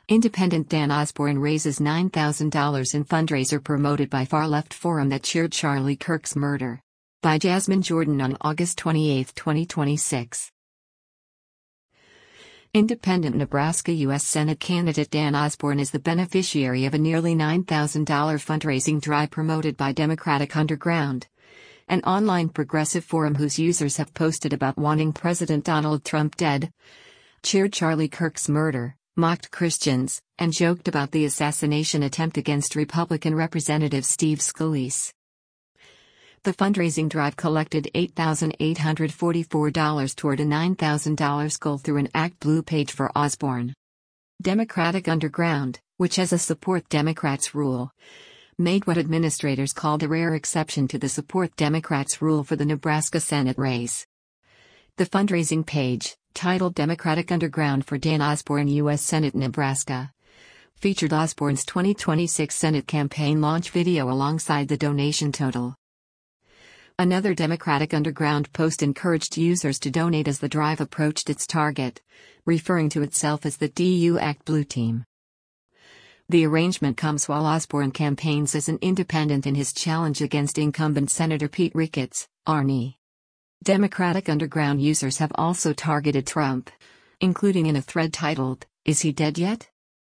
Independent Dan Osborne raises $9,000 in fundraiser promoted by far-left forum that cheered Charlie Kirk's murder. By Jasmine Jordan on August 28, 2026. Independent Nebraska U.S. Senate candidate Dan Osborne is the beneficiary of a nearly $9,000 fundraising drive promoted by Democratic Underground, an online progressive forum whose users have posted about wanting President Donald Trump dead, cheered Charlie Kirk's murder, mocked Christians, and joked about the assassination attempt against Republican Representative Steve Scalise. The fundraising drive collected $8,844 toward a $9,000 goal through an ActBlue page for Osborne. Democratic Underground, which has a Support Democrats rule, made what administrators called a rare exception to the Support Democrats rule for the Nebraska Senate race. The fundraising page, titled Democratic Underground for Dan Osborne U.S. Senate Nebraska, featured Osborne's 2026 Senate campaign launch video alongside the donation total. Another Democratic Underground post encouraged users to donate as the drive approached its target, referring to itself as the DU ActBlue team. The arrangement comes while Osborne campaigns as an independent in his challenge against incumbent Senator Pete Ricketts, Arnie. Democratic Underground users have also targeted Trump, including in a thread titled, "Is he dead yet?"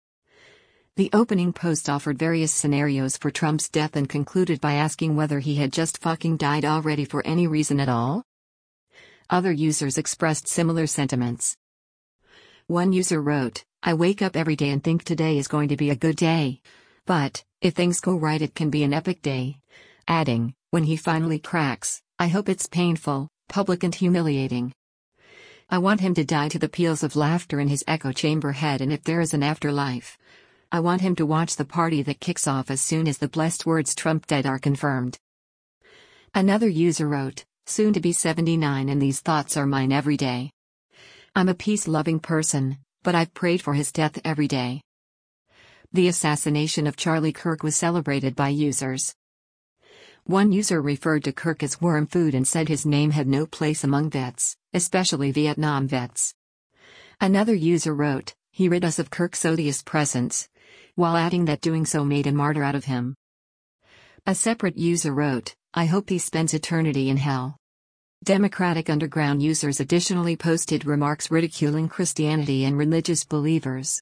The opening post offered various scenarios for Trump's death and concluded by asking whether he had just fucking died already for any reason at all. Other users expressed similar sentiments. One user wrote, "I wake up every day and think today is going to be a good day. But, if things go right, it can be an epic day." Adding, "When he finally cracks, I hope it's painful, public and humiliating. I want him to die to the peals of laughter in his echo chamber head, and if there is an afterlife, I want him to watch the party that kicks off as soon as the blessed words Trump dead are confirmed." Another user wrote, "Soon to be 79 and these thoughts are mine every day. I'm a peace-loving person, but I've prayed for his death every day." The assassination of Charlie Kirk was celebrated by users. One user referred to Kirk as worm food and said his name had no place among vets, especially Vietnam vets. Another user wrote, "He rid us of Kirk's odious presence," while adding that doing so made a martyr out of him. A separate user wrote, "I hope he spends eternity in hell." Democratic Underground users additionally posted remarks ridiculing Christianity and religious believers.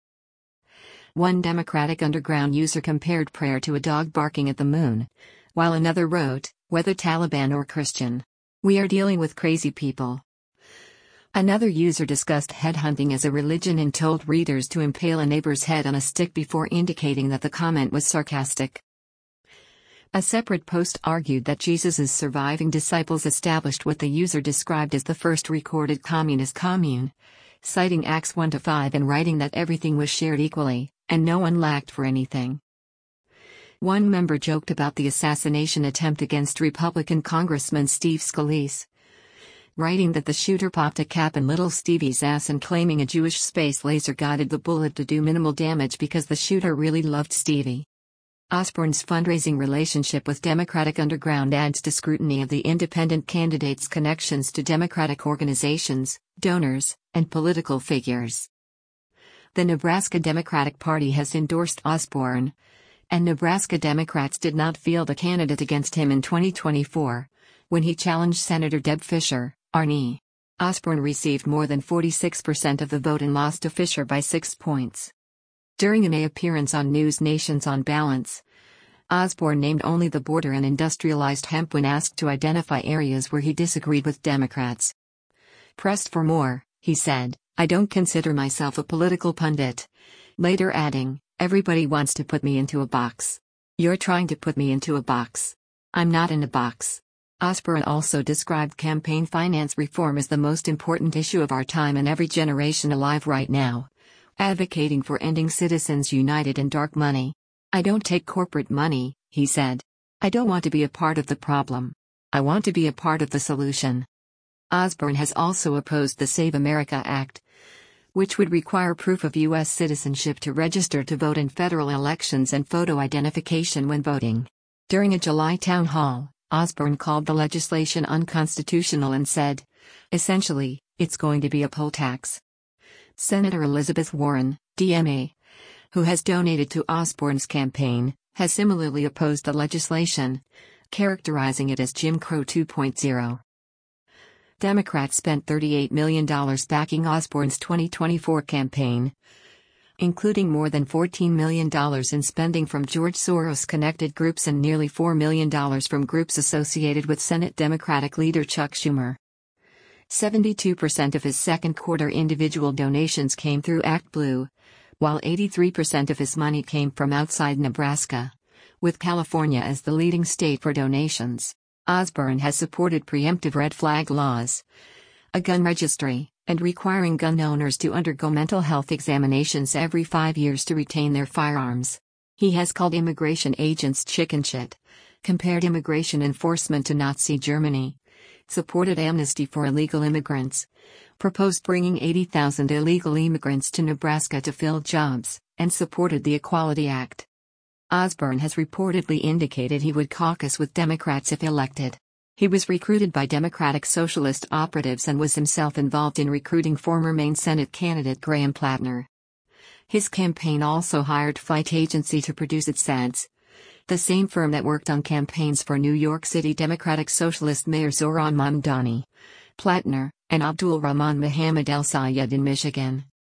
One Democratic Underground user compared prayer to a dog barking at the moon, while another wrote, "Whether Taliban or Christian, we are dealing with crazy people." Another user discussed headhunting as a religion and told readers to impale a neighbor's head on a stick before indicating that the comment was sarcastic. A separate post argued that Jesus' surviving disciples established what the user described as the first recorded communist commune, citing Acts 1-5 and writing that everything was shared equally, and no one lacked for anything. One member joked about the assassination attempt against Republican Congressman Steve Scalise, writing that the shooter popped a cap in little Stevie's ass and claiming a Jewish space laser guided the bullet to do minimal damage because the shooter really loved Stevie. Osborne's fundraising relationship with Democratic Underground adds to scrutiny of the independent candidate's connections to Democratic organizations, donors, and political figures. The Nebraska Democratic Party has endorsed Osborne, and Nebraska Democrats did not field a candidate against him in 2024, when he challenged Senator Deb Fischer, Arnie. Osborne received more than 46% of the vote and lost to Fischer by 6 points. During an appearance on News Nation's On Balance, Osborne named only the border and industrialized hemp when asked to identify areas where he disagreed with Democrats. Pressed for more, he said, "I don't consider myself a political pundit," later adding, "Everybody wants to put me into a box. You're trying to put me into a box. I'm not in a box." Osborne also described campaign finance reform as the most important issue of our time and every generation alive right now, advocating for ending Citizens United and dark money. "I don't take corporate money," he said. "I don't want to be a part of the problem. I want to be a part of the solution." Osborne has also opposed the Save America Act, which would require proof of U.S. citizenship to register to vote in federal elections and photo identification when voting. During a July town hall, Osborne called the legislation unconstitutional and said, "Essentially, it's going to be a poll tax." Senator Elizabeth Warren, DMA, who has donated to Osborne's campaign, has similarly opposed the legislation, characterizing it as Jim Crow 2.0. Democrats spent $38 million backing Osborne's 2024 campaign, including more than $14 million in spending from George Soros-connected groups and nearly $4 million from groups associated with Senate Democratic leader Chuck Schumer. 72% of his second quarter individual donations came through ActBlue, while 83% of his money came from outside Nebraska, with California as the leading state for donations. Osborne has supported preemptive red flag laws, a gun registry, and requiring gun owners to undergo mental health examinations every 5 years to retain their firearms. He has called immigration agents chicken shit, compared immigration enforcement to Nazi Germany, supported amnesty for illegal immigrants, proposed bringing 80,000 illegal immigrants to Nebraska to fill jobs, and supported the Equality Act. Osborne has reportedly indicated he would caucus with Democrats if elected. He was recruited by Democratic Socialist operatives and was himself involved in recruiting former Maine Senate candidate Graham Plattner. His campaign also hired Fight Agency to produce its ads, the same firm that worked on campaigns for New York City Democratic Socialist Mayor Zohran Mamdani, Plattner, and Abdul Rahman Mohammed El Sayed in Michigan.